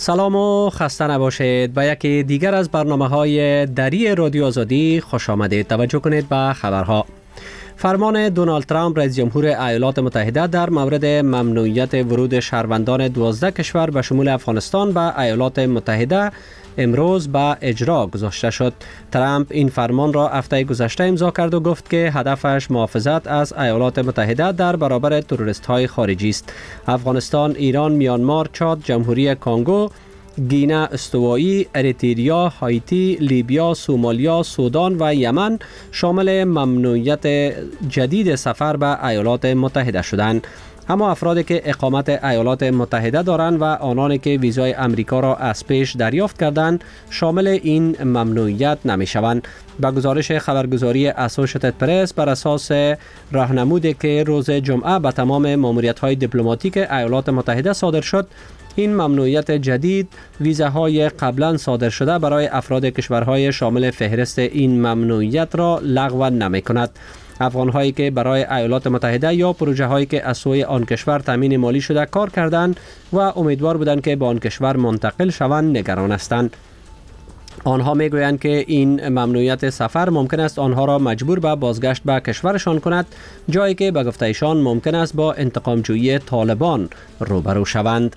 سلام و خسته نباشید. به یکی دیگر از برنامه‌های دری رادیو آزادی خوش آمدید. توجه کنید به خبرها. فرمان دونالد ترامپ رئیس جمهور ایالات متحده در مورد ممنوعیت ورود شهروندان 12 کشور به شمول افغانستان به ایالات متحده امروز به اجرا گذاشته شد. ترامپ این فرمان را هفته گذشته امضا کرد و گفت که هدفش محافظت از ایالات متحده در برابر تروریست‌های خارجی است. افغانستان، ایران، میانمار، چاد، جمهوری کانگو، گینه استوایی، اریتریا، هایتی، لیبیا، سومالیا، سودان و یمن شامل ممنوعیت جدید سفر به ایالات متحده شدند. اما افرادی که اقامت ایالات متحده دارند و آنانی که ویزای امریکا را از پیش دریافت کردند شامل این ممنوعیت نمی شوند. با گزارش خبرگزاری اسوشیتد پرس بر اساس راهنمودی که روز جمعه به تمام ماموریت‌های دیپلماتیک ایالات متحده صادر شد، این ممنوعیت جدید ویزاهای قبلا صادر شده برای افراد کشورهای شامل فهرست این ممنوعیت را لغو نمی کند. افغان‌هایی که برای ایالات متحده یا پروژه‌هایی که از سوی آن کشور تامین مالی شده کار کردند و امیدوار بودند که به آن کشور منتقل شوند نگران هستند. آنها میگویند که این ممنوعیت سفر ممکن است آنها را مجبور به بازگشت به کشورشان کند، جایی که به گفته ایشان ممکن است با انتقامجویی طالبان روبرو شوند.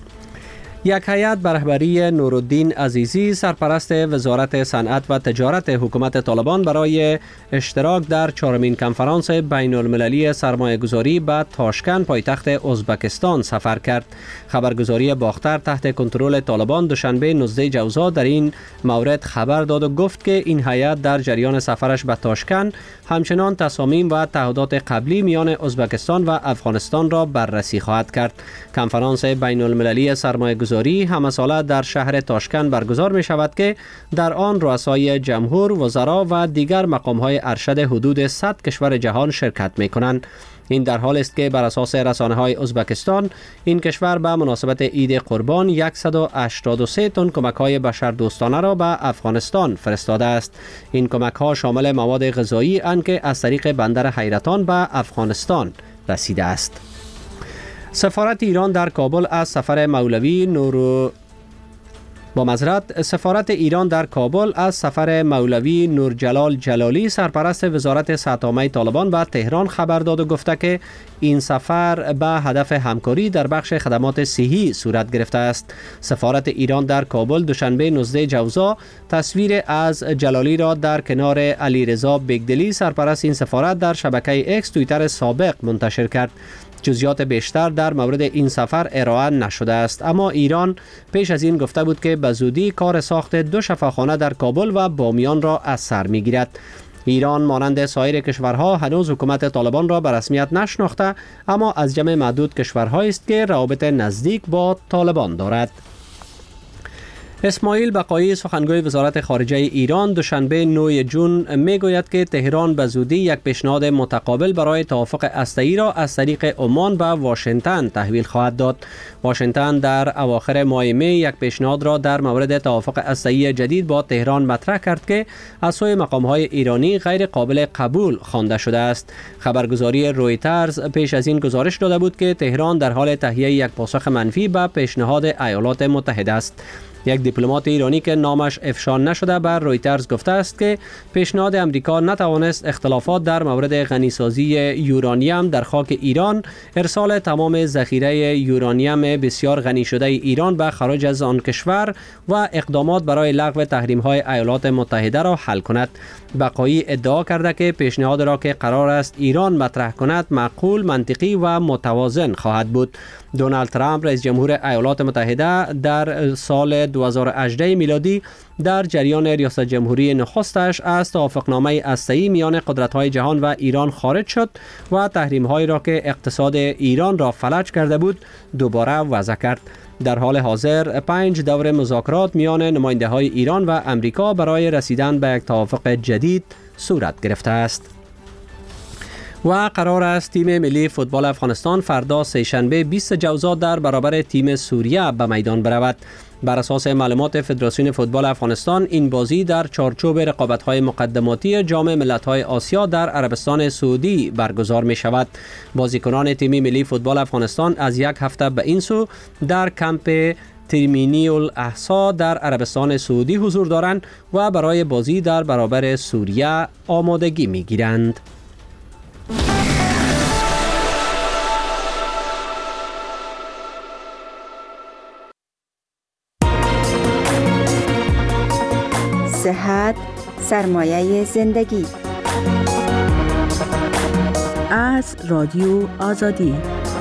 یک هیئت به رهبری نورالدین عزیزی سرپرست وزارت صنعت و تجارت حکومت طالبان برای اشتراک در 4مین کنفرانس بین المللی سرمایه‌گذاری به تاشکند پایتخت ازبکستان سفر کرد. خبرگزاری باختر تحت کنترل طالبان دوشنبه 19 جوزا در این مورد خبر داد و گفت که این هیئت در جریان سفرش به تاشکند همچنان تصامیم و تعهدات قبلی میان ازبکستان و افغانستان را بررسی خواهد کرد. کنفرانس بین المللی سرمایه‌گذاری همه ساله در شهر تاشکند برگزار می شود که در آن رؤسای جمهور، وزرا و دیگر مقام‌های ارشد حدود 100 کشور جهان شرکت می کنند. این در حال است که بر اساس رسانه‌های ازبکستان این کشور به مناسبت عید قربان 183 تن کمک‌های بشردوستانه را به افغانستان فرستاده است. این کمک‌ها شامل مواد غذایی اند که از طریق بندر حیرتان به افغانستان رسیده است. سفارت ایران در کابل از سفر مولوی نورجلال جلالی سرپرست وزارت صحت‌عامه طالبان به تهران خبر داد و گفته که این سفر به هدف همکاری در بخش خدمات صحی صورت گرفته است. سفارت ایران در کابل دوشنبه 19 جوزا تصویر از جلالی را در کنار علیرضا بگدلی سرپرست این سفارت در شبکه اکس توییتر سابق منتشر کرد. جزئیات بیشتر در مورد این سفر ارائه نشده است، اما ایران پیش از این گفته بود که به زودی کار ساخت 2 شفاخانه در کابل و بامیان را از سر می‌گیرد. ایران مانند سایر کشورها هنوز حکومت طالبان را به رسمیت نشناخته، اما از جمع معدود کشورهایی است که روابط نزدیک با طالبان دارد. اسماعیل بقایی سخنگوی وزارت خارجه ایران دوشنبه 9 جون میگوید که تهران به زودی یک پیشنهاد متقابل برای توافق هسته‌ای را از طریق عمان به واشنگتن تحویل خواهد داد. واشنگتن در اواخر ماه می یک پیشنهاد را در مورد توافق هسته‌ای جدید با تهران مطرح کرد که از سوی مقام‌های ایرانی غیر قابل قبول خوانده شده است. خبرگزاری رویترز پیش از این گزارش داده بود که تهران در حال تهیه یک پاسخ منفی به پیشنهاد ایالات متحده است. یک دیپلمات ایرانی که نامش افشا نشده بر رویترز گفته است که پیشنهاد امریکا نتوانست اختلافات در مورد غنیسازی یورانیم در خاک ایران، ارسال تمام ذخیره یورانیم بسیار غنی شده ایران به خارج از آن کشور و اقدامات برای لغو تحریم‌های ایالات متحده را حل کند. بقایی ادعا کرده که پیشنهاد را که قرار است ایران مطرح کند معقول، منطقی و متوازن خواهد بود. دونالد ترامپ رئیس جمهور ایالات متحده در سال 2018 میلادی در جریان ریاست جمهوری نخستش از توافقنامه هسته‌ای میان قدرت‌های جهان و ایران خارج شد و تحریم‌هایی را که اقتصاد ایران را فلج کرده بود دوباره وضع کرد. در حال حاضر 5 دور مذاکرات میان نماینده‌های ایران و امریکا برای رسیدن به یک توافق جدید صورت گرفته است. و قرار است تیم ملی فوتبال افغانستان فردا سه‌شنبه 20 جوزا در برابر تیم سوریه به میدان برود. بر اساس معلومات فدراسیون فوتبال افغانستان این بازی در چارچوب رقابت‌های مقدماتی جام ملت‌های آسیا در عربستان سعودی برگزار می‌شود. بازیکنان تیم ملی فوتبال افغانستان از یک هفته به این سو در کمپ ترمینی الاحسا در عربستان سعودی حضور دارند و برای بازی در برابر سوریه آمادگی می‌گیرند. صحت سرمایه زندگی. از رادیو آزادی.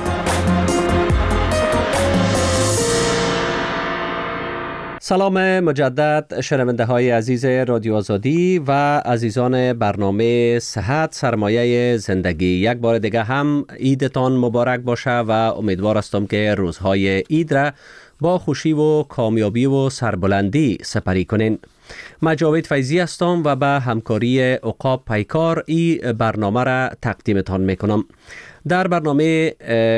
سلام مجدد شنونده های عزیز رادیو آزادی و عزیزان برنامه صحت سرمایه زندگی. یک بار دیگه هم عیدتان مبارک باشه و امیدوار هستم که روزهای عید را با خوشی و کامیابی و سربلندی سپری کنین. من جاوید فیضی هستم و به همکاری عقاب پیکار این برنامه را تقدیمتان میکنم. در برنامه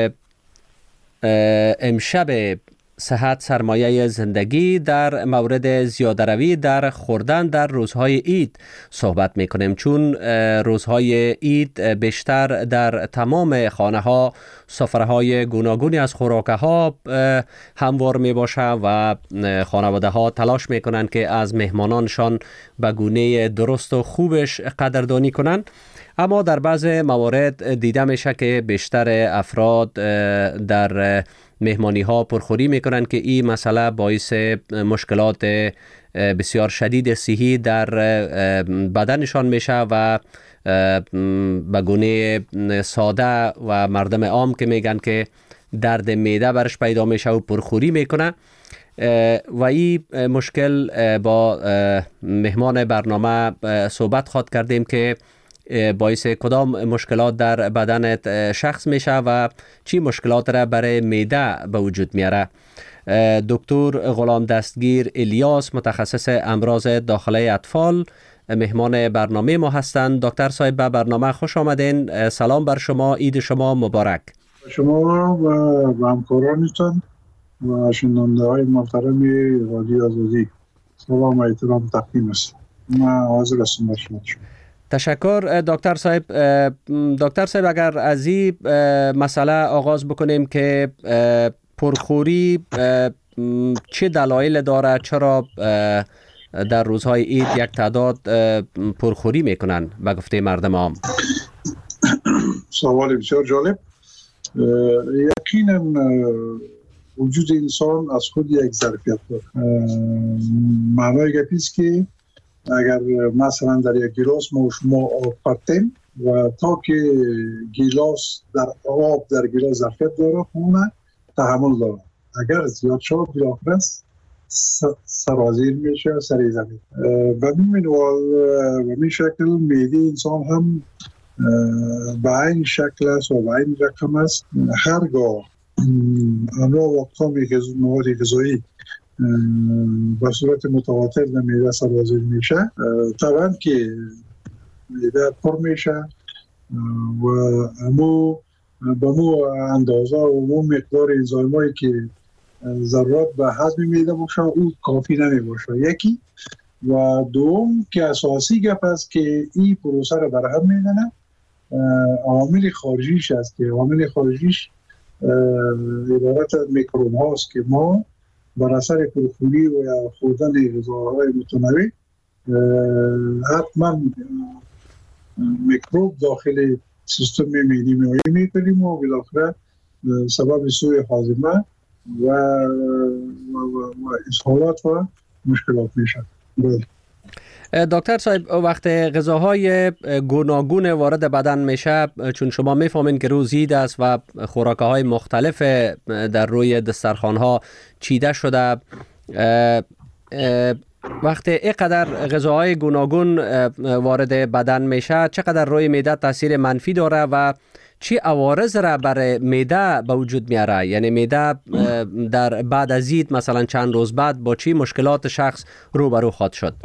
امشب صحت سرمایه زندگی در مورد زیاده‌روی در خوردن در روزهای عید صحبت میکنیم، چون روزهای عید بیشتر در تمام خانه ها سفره های گوناگونی از خوراک ها هموار می باشه و خانواده ها تلاش میکنن که از مهمانانشان به گونه درست و خوبش قدردانی کنن. اما در بعض موارد دیده میشه که بیشتر افراد در مهمانی ها پرخوری میکنن که این مسئله باعث مشکلات بسیار شدید صحی در بدنشان میشه و به گونه ساده و مردم عام که میگن که درد معده برش پیدا میشه و پرخوری میکنه. و این مشکل با مهمان برنامه صحبت خواهد کردیم که باعث کدام مشکلات در بدن شخص میشه و چی مشکلات را برای معده به وجود میاره. دکتر غلام دستگیر الیاس متخصص امراض داخله اطفال مهمان برنامه ما هستند. دکتر صاحب به برنامه خوش آمدین. سلام بر شما، عید شما مبارک. شما و همکارانتان و شنونده های محترم رادیو آزادی سلام و احترام تقدیم است. من حاضر هستم با شما. تشکر دکتر صاحب. دکتر صاحب اگر از این مسئله آغاز بکنیم که پرخوری چه دلایل داره، چرا در روزهای عید یک تعداد پرخوری میکنن به گفته مردم عام؟ سوال بسیار جالب. یقینا وجود انسان از خود یک ظرفیت داره. معنای گپی است که اگر مثلا در یک گیلاس ما شما آب پرتیم و تا که گیلاس در آب در گیلاس ظرفیت داره خونه تحمل داره، اگر زیاد شد بالاخره سرازیر میشه سری زمین. به این شکل معده انسان هم به این شکل است و به این رقم است. هرگاه انواع و اقسام مواد غذایی به صورت متواتر در معده سرازیر میشه، طبعا که معده پر میشه و به مو اندازه و مو مقدار انزایمایی که ضرورت به هضم معده باشه او کافی نمی باشه. یکی و دوم که اساسی گپ است که این پروسه رو برهم میزنه عوامل خارجیش است که عوامل خارجیش عبارت از میکروب هاست که ما بر اثر پرخوری و یا خوردن غذاهای متنوع حتما میکروب داخل سیستم معدی می‌کنیم و بالاخره سبب سوء هاضمه و اسهالات و مشکلات میشه. دکتر صاحب وقت غذاهای گوناگون وارد بدن میشه، چون شما میفهمین که روز عید است و خوراک‌های مختلف در روی دسترخوان‌ها چیده شده، وقت اینقدر غذاهای گوناگون وارد بدن میشه چقدر روی معده تاثیر منفی داره و چی عوارض را برای معده به وجود میاره؟ یعنی معده در بعد از عید مثلا چند روز بعد با چی مشکلات شخص روبرو خواهد شد؟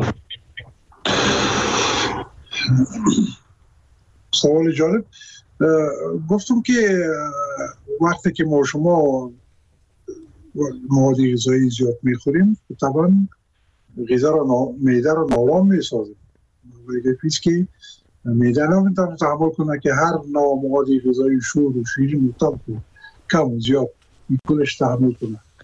سوال جالب. گفتم که وقتی که ما شما مواد غذایی زیاد میخوریم طبعا معده رو نارام میسازه. پیش که معده نمیتونه تحمل کنه که هر نوع مواد غذایی شور و شیرین و تلخ کم و زیاد کلش تحمل کنه.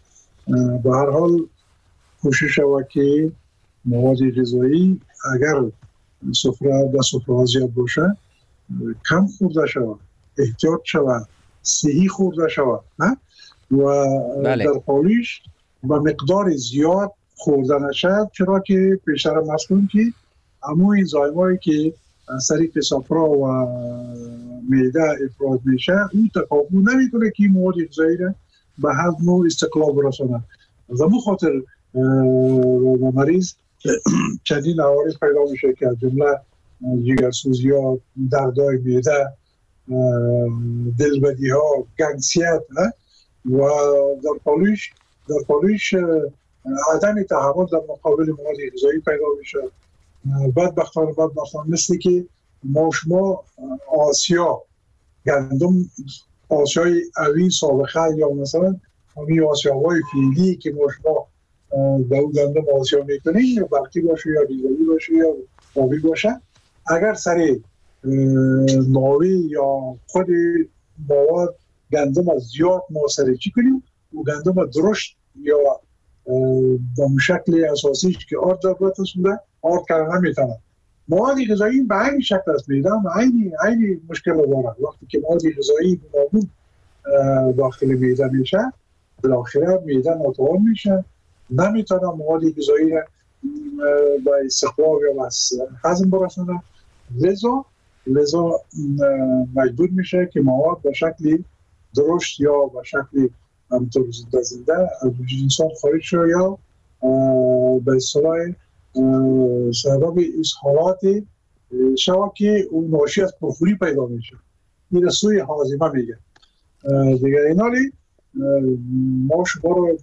به هر حال کوشش شود که مواد غذایی اگر سفره زیاد باشه کم خورده شود، احتیاط شود، صحی خورده شود و بله. در پالیش با مقدار زیاد خورده نشد، چرا که پیشتر مسئول که همون انزایمایی که از طریق صفرا و معده افراز میشه اون تکاپو نمیکنه که مواد غذایی را به هضم و استقلال برسانه. از همون خاطر مریض چندین عوارض پیدا میشه که از جمله جگرسوزی ها، دردهای معده، دلبدی ها، گنگسیت و در پالیش عدم تحمل در مقابل مواد غذایی پیدا میشه. بدبختانه مثل که ما شما آسیا گندم آسیای اوی سابقه یا مثلا همین آسیاهای فیلی که ما شما دو گندم آسیا میکنیم یا برقی باشه یا ریزایی باشه یا آبی باشه، اگر سر ناوی یا خود مواد گندم از زیاد ما سرچی کنیم و گندم درشت یا با شکل اساسیش که آرد ضرورت بوده آرد کردن نمیتونه. مواد غذایی به این شکل است میدم و این مشکل داره. وقتی که مواد غذایی گوناگون داخل معده میشه بالاخره معده ناتوان میشه، نمیتونه مواد غذایی را با استخواب یا با هضم برسونه، لذا مجبور میشه که مواد به شکل درشت یا به شکل همطور زنده از وجود انسان خارج شده یا به اصطلاح سبب اسهالات شود که اون ناشی از پرخوری پیدا میشه. این سوی هاضمه میگه. دیگر اینالی ما شما رو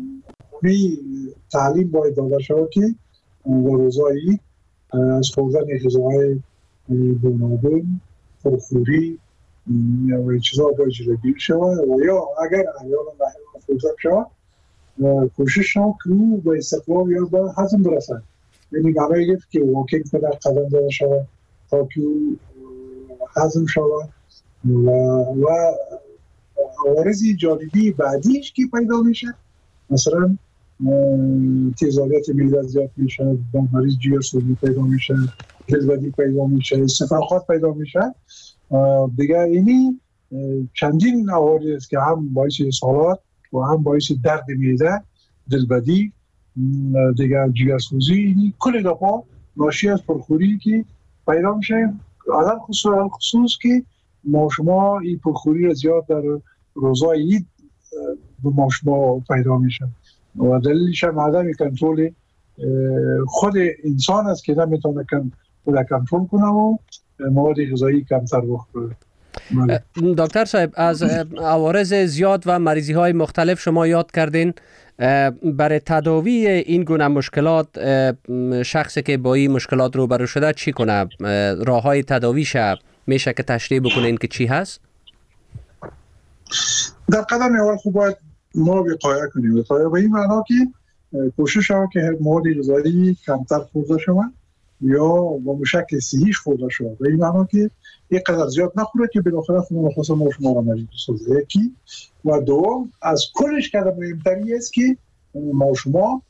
تعلیم باید داده شود که در روزایی از خوردن غذاهای گوناگون، پرخوری یا چیزها باید جلوگیری شود و یا اگر احیانا فرصت شود کوشش شود که او به استقلال یا به هضم برسد. یعنی برای گفت که واکینگ کنه، قدم داده شود تا که هضم شود و عوارض جانبی بعدیش که پیدا میشه، مثلا تیزابیت معده زیاد میشه، با مریض جگرسوزی پیدا میشه، دلبدی پیدا میشه، استفراغات پیدا میشه. دیگه اینی چندین عوارض است که هم باعث اسهالات و هم باعث درد معده، دلبدی، دیگه جگرسوزی، اینی کل دفعه ناشی از پرخوری که پیدا میشه. علل خصوص که ما شما این پرخوری را زیاد در روزای عید به ما شما پیدا میشه و دلیلش هم عدم کنترل خود انسان است که نمیتونه کنترل کنه و مواد غذایی کمتر بخوره. دکتر صاحب، از عوارض زیاد و مریضی های مختلف شما یاد کردین. برای تداوی این گونه مشکلات شخصی که با این مشکلات روبرو شده چی کنه؟ راه های تداویش میشه که تشریح بکنین که چی هست؟ در قدم اول خوب باید ما وقایه کنیم. وقایه به این معنا که کوشش ها که مواد غذایی کمتر خورده شود یا با شکل صحیح خورده شود. به این معنا که یک قدر زیاد نخوره که بالاخره خون خاص ما شما را مریض بسازه. یکی و دوم از کلش که مهمتری است که ما شما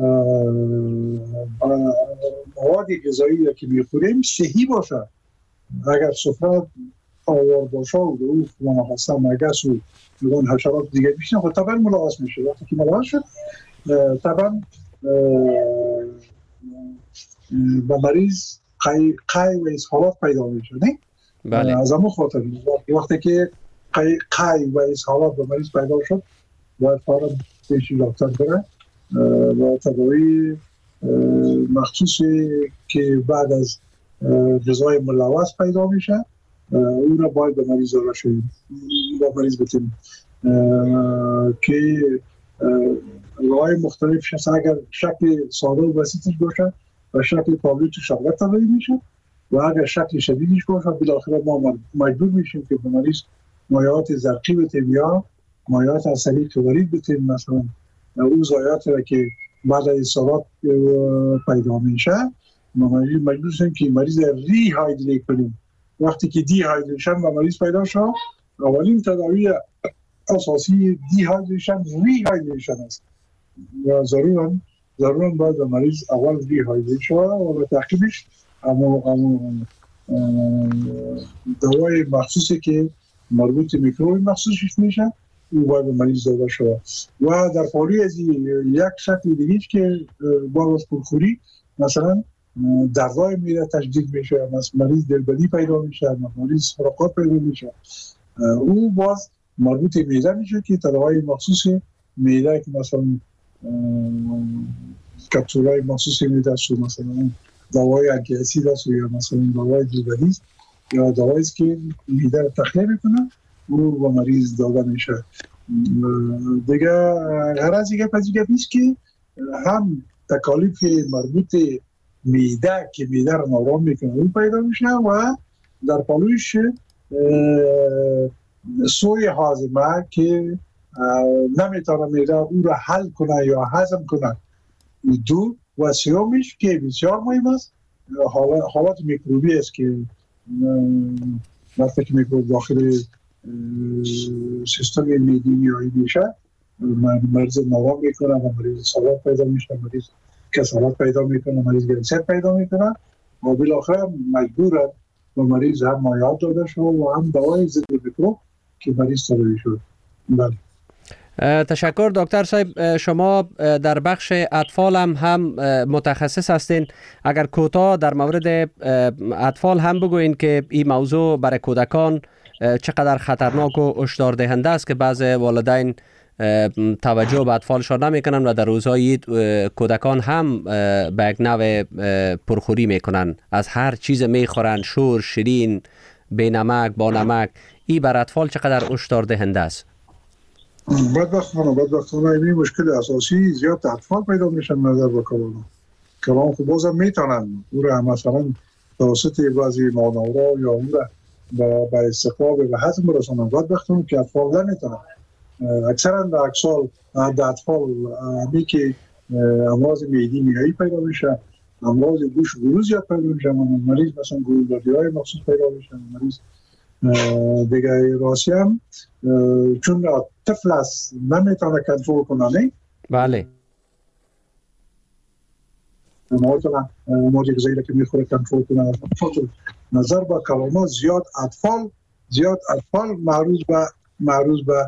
مواد غذایی که میخوریم صحیح باشه. اگر سفره آوار باشه و او خون خاص مگس و اون حشرات دیگه بیشتر خود طبعا ملاحظ میشه. وقتی که ملاحظ شد طبعا با مریض قی و اسهالات پیدا میشه. نه؟ بله. از همون خاطر وقتی که قی و اسهالات با مریض پیدا شد باید فورا پیش دکتر بره و تداوی مخصوصی که بعد از غذای ملوث پیدا میشه اون را باید به مریض داده شد با مریض بتیم که راه مختلف شد. اگر شکل ساده و بسیطش باشه و شکل تابلوی تو شغلت تداوی میشه و اگر شکل شدیدش باشه بالاخره ما مجبور میشیم که به مریض مایعات زرقی بتیم یا مایعات از طریق ورید بتیم. مثلا اون ضایعاتی را که بعد از اصابت پیدا میشه مجبور شدیم که مریض ری هایدریت کنیم. وقتی که دی هایدریشن و مریض پیدا شد اولین تداوی اساسی دی هایدریشن ری هایدریشن است. و ضروراً باید مریض اول ریهایدریت شود و به تعقیبش دوای مخصوصی که مربوط میکروب مخصوصش میشه او باید مریض داده شود. و در پالی از یک شکل دیگه که با پرخوری مثلا دردای میره تشدید میشه، مریض دلبدی پیدا میشه، مریض حرقات پیدا میشه، او باز مربوط میده میشه که تداوی مخصوص میده که مثلا کپسولای مخصوصی میده است، مثلا دوای انتی اسید است یا مثلا دوای دلبدی است یا دوایی است که میده رو تخلیه میکنه او با مریض داده میشه. دیگه غرض دیگه نیست که هم تکالیف مربوط میده که میده رو نارام میکنه اون پیدا میشه و در پالوش سوی هاضمه که نمیتونه میده او رو حل کنه یا هضم کنه. دو و سیومش که بسیار مهم است حالات میکروبی است که وقتی که میکروب داخل سیستم میدی میایی میشه مریض نارام میکنه و مریض سالات پیدا میشه، مریض کسالت پیدا میکنه، مریض گرسیت پیدا میکنه و بالاخره مجبوره و مریض هم مایعات داده شد و هم دوای ضد میکروب که مریض تداوی شد. بله. تشکر دکتر صاحب. شما در بخش اطفال هم متخصص هستین. اگر کوتاه در مورد اطفال هم بگوین که این موضوع برای کودکان چقدر خطرناک و هشدار دهنده است که بعض والدین توجه به اطفالشان نمیکنن و در روزهای کودکان هم به یک نوع پرخوری میکنن، از هر چیز میخورن، شور، شیرین، بی نمک، با نمک. این بر اطفال چقدر هشدار دهنده است؟ بدبختانه این مشکل اساسی زیاد اطفال پیدا میشن نظر به کلام خب بازم میتونن او را مثلا توسط بعضی مانورا یا اون را به استقلاب و هضم برسونن. بدبختانه که اطفال نمیتونن. اکثرا در اطفال همی که امراض معدی میایی پیدا میشه، امراض گوش و گلو زیاد پیدا میشه، مریض مثلا گلودردی‌های مخصوص پیدا میشه، مریض دیگه راسی هم چون طفل است نمیتونه کنترل کنه. نه بله نمیتونه مواد غذایی که میخوره کنترل کنه. نظر به کلمات زیاد اطفال معروض به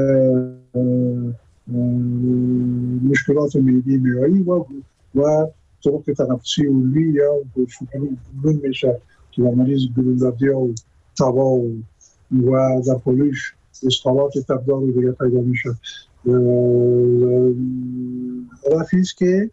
مشکلات معدی میایی و طرق تنفسی عضوی یا گلون میشه که مریض گلودردی و تبا و در پلوش اسهالات تبدار و دیگه پیدا میشه. رفیست که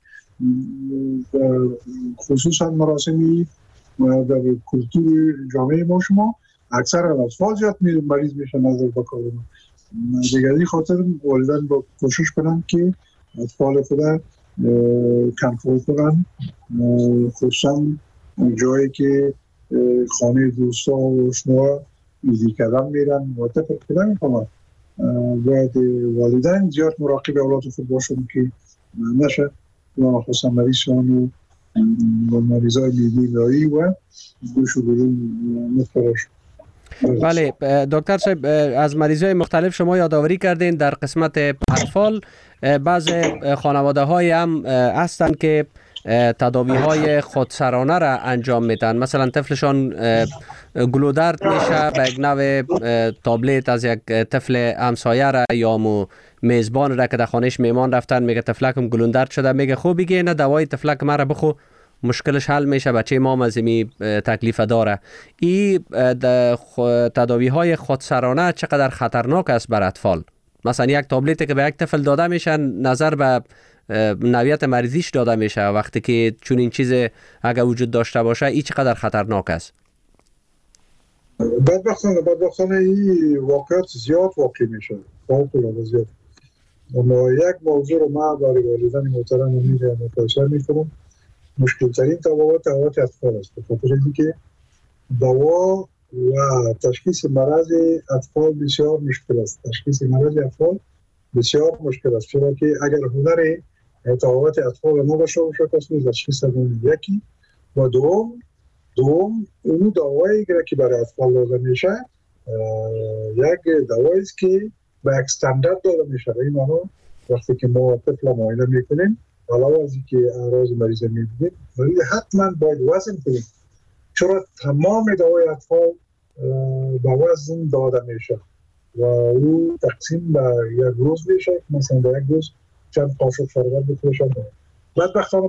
خصوصا مراسمی و در کلتور جامعه ما شما اکثر اطفال زیاد مریض میشن نظر به کرونا. دیگه این خاطر والدین با کوشش کنن که اطفال خود کنترل کنن، خصوصا جایی که خانه دوستا و آشنا ایزی کردن میرن و طفل پیدا میکنن. باید والدین زیاد مراقب اولاد خود باشن که نشه و خصوصا مریضان و مریضای میدی و گوش و گلو متفرش. بله دکتر صاحب، از مریضای مختلف شما یادآوری کردین. در قسمت اطفال بعض خانواده های هم هستند که تداوی های خودسرانه را انجام میدن. مثلا طفلشان گلودرد میشه، به یک نوع تابلت از یک طفل همسایه را یا میزبان را که در خانهش میمان رفتن میگه طفلکم گلودرد شده، میگه خوب بگی نه دوای طفلک مرا بخو مشکلش حل میشه، بچه ما مزمی تکلیف داره. این تداوی های خودسرانه چقدر خطرناک است بر اطفال؟ مثلا یک تابلتی که به یک طفل داده میشه نظر به نوعیت مریضیش داده میشه، وقتی که چون این چیز اگر وجود داشته باشه این چقدر خطرناک است؟ بدبختانه این واقعیت زیاد واقع میشه. زیاد. اما یک موضوع رو من برای والدین محترم میگم متوجه میکنم. مشکل ترین تفاوت اطفال است. بخاطر اینکه دوا و تشخیص مرض اطفال بسیار مشکل است. تشخیص مرض اطفال بسیار مشکل است، چرا که اگر هنر تفاوت اطفال نباشه کسی تشخیص نمیده. یکی و دوم اون دوایی که برای اطفال داده میشه یک دوایی است که به یک استاندارد داده میشه. این معنی وقتی که ما طفل معاینه میکنیم علاوه از اینکه اعراض مریض میبینیم مریض حتما باید وزن کنیم، چرا تمام دوای اطفال به وزن داده میشه و او تقسیم به یک روز میشه، مثلا به یک روز چند قاشق شربت بخورشن. بدبختانه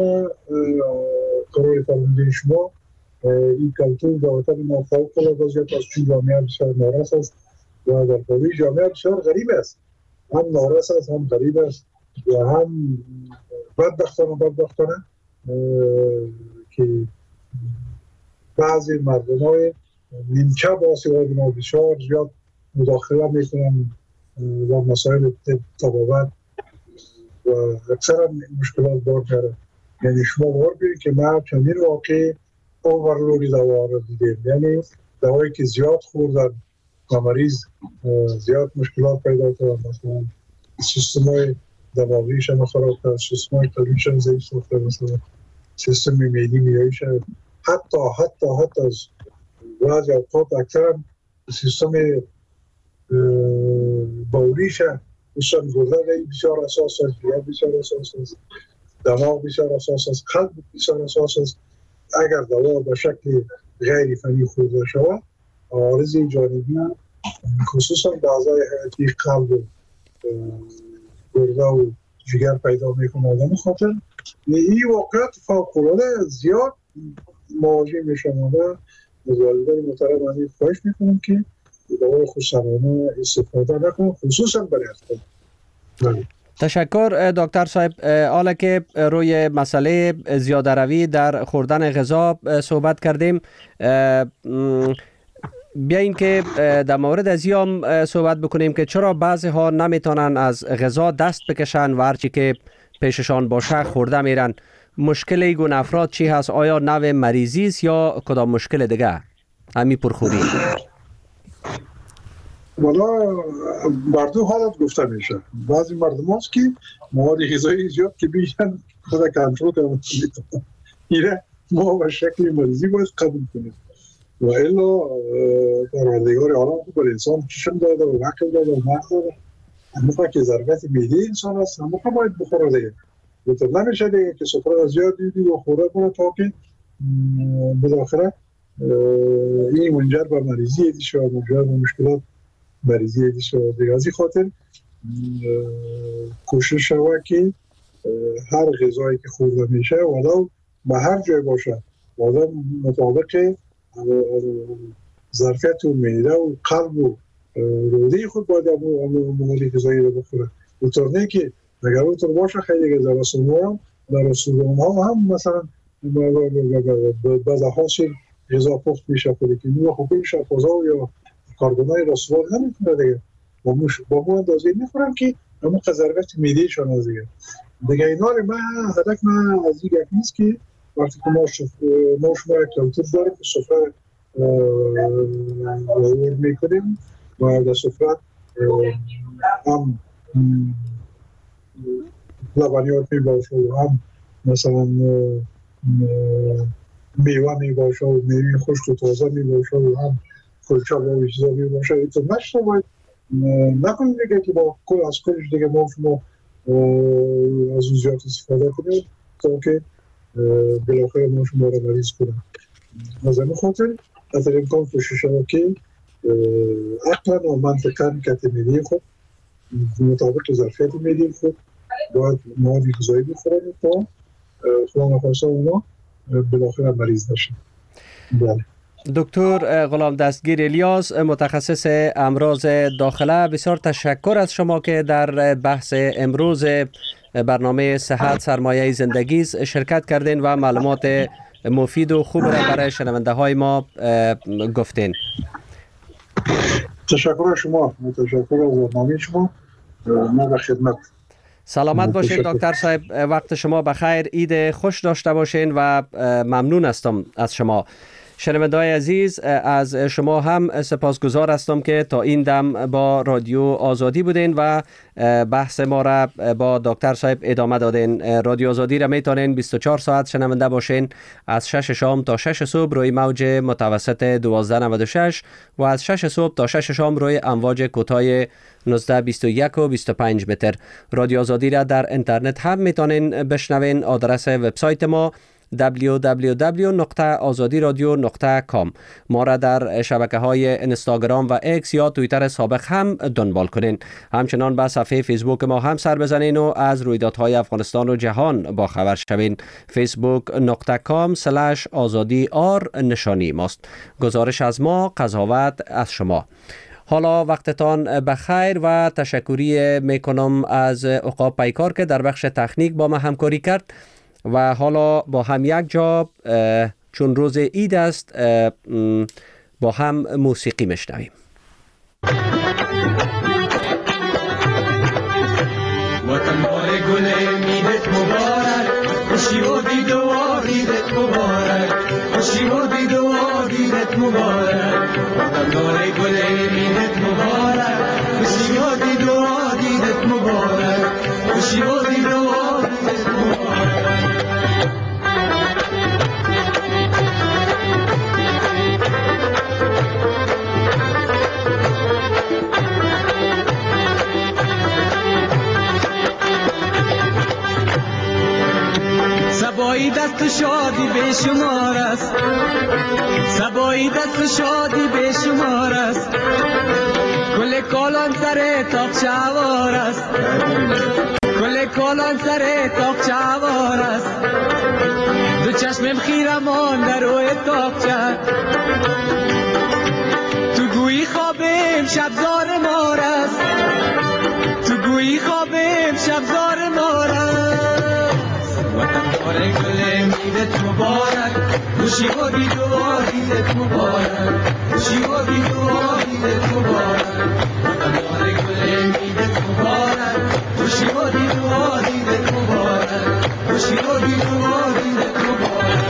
قرار فرمانده شما این کلتور در وطن ما فوق العاده زیاد است، چون جامعه بسیار نارس است و در قوی جامعه بسیار غریب است، هم نارس است هم غریب است و هم بدبختانه که بعضی مردمای نیمچه باسواد ما بسیار زیاد مداخله میکنن و مسائل طبابت و اکثرا مشکلات بار داره. یعنی شما بار بیرید که ما چندین واقع اوورلودی دوا رو دیدیم، یعنی دوایی که زیاد خوردن و مریض زیاد مشکلات پیدا کرد، مثلا سیستمای دماغیش هم خراب کرد، سیستمای قلبیش هم ضعیف ساخته، مثلا سیستم معدی میاییش حتی از بعضی اوقات اکثرا سیستم باوریش خصوصا گردن بسیار اساس است، ریه بسیار اساس است، دماغ بسیار اساس است، قلب بسیار اساس است. اگر دوا به شکل غیر فنی خورده شود عوارض جانبی خصوصا به اعضای حیاتی قلب و گرده و جگر پیدا میکنه. آدم خاطر این واقعیت فوق‌العاده زیاد مواجه میشن و از والدین محترم من خواهش میکنم که دوای خودسرانه استفاده نکنم، خصوصا برای اطفال. تشکر دکتر صاحب. حالا که روی مسئله زیاده روی در خوردن غذا صحبت کردیم، بیاییم که در مورد از هم صحبت بکنیم که چرا بعضی ها نمیتونن از غذا دست بکشن و هرچی که پیششان باشه خورده میرن. مشکل این گونه افراد چی هست؟ آیا نوع مریضی است یا کدام مشکل دیگه؟ همین پرخوری. والا بر دو حالت گفته میشه. بعضی مردم هست که مواد غذایی زیاد که بیشن خود کنترل کنن، اینه ما به شکل مریضی باید قبول کنیم و الا پروردگار عالم بر انسان چشم داده و عقل داده و مغز داده، اما که ظرفیت معده انسان هست اما باید بخوره دیگه. بهتر نمیشه دیگه که سفره زیاد دیدی و خورده کنه تا که بالاخره این منجر به مریضی ایدی شد، منجر به مشکلات مریضی ایدی شد. دیگه از این خاطر کوشش شود که هر غذایی که خورده میشه ولو به هر جای باشه آدم مطابق ظرفیت و معده و قلب و روده خود باید مواد غذایی رو بخوره. اونطور نه که اگر اونطور باشه خیلی غذا در رستوران ها هم مثلا بعضا حاصل غذا پخت میشه خودی که نوع خوبی شفازا یا کارگونای رستوران نمیکنه دیگه با مو اندازه میخورم که همون ظرفیت معده شان از دیگه اینا رو هدف من از این گفت نیست که وقتی که ما شما یک کلتور داریم که سفره ورد میکنیم و در سفره هم لبنیات می باشه و هم مثلا میوه می باشه و میوه خشک و تازه می باشه و هم کلچه و چیزا می باشه. اینطور نشته باید نکنیم دیگه که با از کلش دیگه ما شما از اون زیاد استفاده کنیم تا که بلاخره ما شما رو مریض کنیم. از همین خاطر از امکان کوشش شد که عقلا و منطقا کت میدی خود مطابق ظرفیت میدی خود باید مواد غذایی بخورن تا خدا نخواسته اونا بالاخره مریض نشن. بله. دکتر غلام دستگیر الیاس، متخصص امراض داخله، بسیار تشکر از شما که در بحث امروز برنامه صحت سرمایه زندگی شرکت کردین و معلومات مفید و خوب را برای شنونده های ما گفتین. تشکر شما، تشکر از برنامه شما. ما به خدمت. سلامت باشین دکتر صاحب، وقت شما بخیر، عید خوش داشته باشین و ممنون هستم از شما. شنونده‌های عزیز، از شما هم سپاسگزار هستم که تا این دم با رادیو آزادی بودین و بحث ما را با دکتر صاحب ادامه دادین. رادیو آزادی را میتونین 24 ساعت شنونده باشین، از 6 شام تا 6 صبح روی موج متوسط 1296 و از 6 صبح تا 6 شام روی امواج کوتاه 1921 و 25 متر. رادیو آزادی را در اینترنت هم میتونین بشنوین. آدرس وبسایت ما www.azadiradio.com. ما را در شبکه‌های اینستاگرام و ایکس یا توییتر سابق هم دنبال کنین. همچنان به صفحه فیسبوک ما هم سر بزنین و از رویدادهای افغانستان و جهان با خبر شوین. facebook.com/azadi نشانی ماست. گزارش از ما، قضاوت از شما. حالا وقتتان بخیر و تشکری میکنم از عقاب پیکار که در بخش تکنیک با ما همکاری کرد. و حالا با هم یک جا چون روز عید است با هم موسیقی میشنویم. وطن بار گل میدت مبارک، خوشی و دید و عیدت مبارک، خوشی و دید و عیدت مبارک. وطن بار گل میدت مبارک، خوشی و دید و عیدت مبارک، خوشی و دید و عیدت مبارک. سبایی دست شادی به شمار است، سبایی دست شادی به شمار است، کل کالان سر تاق چوار است، کل کالان سر تاق چوار است. دو چشمم خیرمان در روی تاقچه، تو گویی خوابم شبزار مار است، تو گویی خوابم شبزار مار است. وطن بار گل میدت مبارک، خوشی و دید و عیدت مبارک، خوشی و دید و عیدت مبارک. وطن بار گل میدت مبارک، خوشی و دید و عیدت مبارک، خوشی و دید و عیدت مبارک.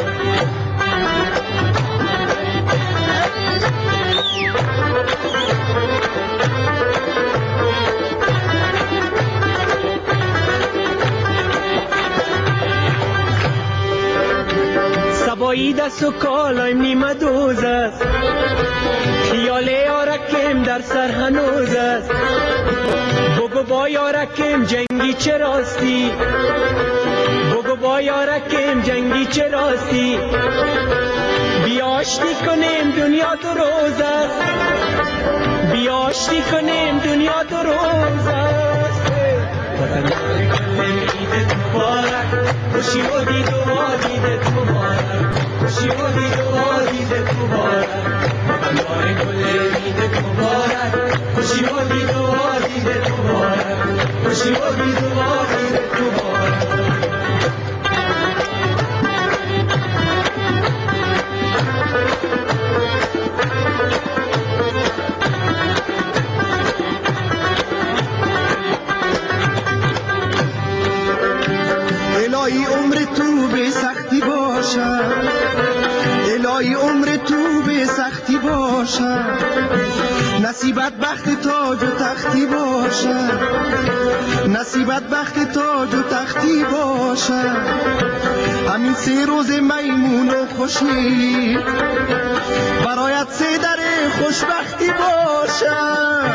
سبایی دست و کالایم نیمه دوز است، خیال یارکم در سر هنوز است. بگو با یارکم جنگی چه راستی، بگو با یارکم جنگی چه راستی. بیاشتی کنیم دنیا دو روز است، بیاشتی کنیم دنیا دو روز است. وطن بار گل عیدت مبارک، خوشی و دید و عیدت مبارک، خوشی و دید و عیدت مبارک. وطن بار گل عیدت مبارک، خوشی و دید و عیدت مبارک، خوشی و دید و عیدت مبارک. الهی عمر تو به سختی باشد، الهی عمر تو به سختی باشد، نصیبت بخت تاج و تختی باشد، نصیبت بخت تاج و تختی باشد. همین 3 روز میمون و خوشی برایت 3 در خوشبختی باشد،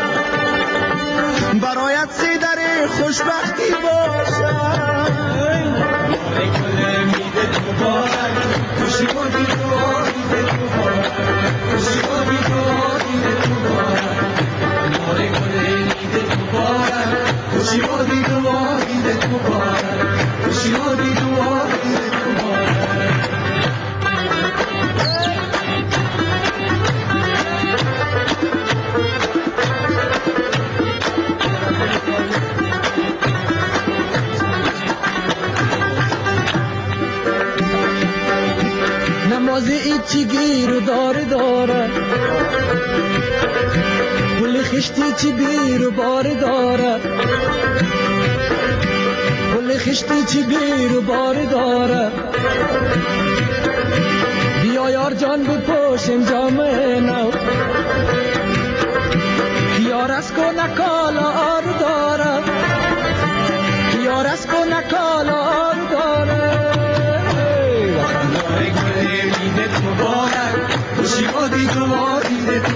برایت 3 در خوشبختی باشد. خوشی و دید و عیدت مبارک، خوشی و دید و عیدت مبارک. بار گل عیدت مبارک، خوشی و دید و عیدت مبارک، خوشی و دید و عیدت مبارک. نماز ایچی گیر و داره داره، گل خشتی چی بیر و باره داره، گل خشتی چی بیر و باره داره. بیا یار جان بود پوشن جام نو یار از کنه کالا آرو دارم یار از کنه کالا آرو دارم وطن داره گل عیدت مبارک خوشی بادی دوباره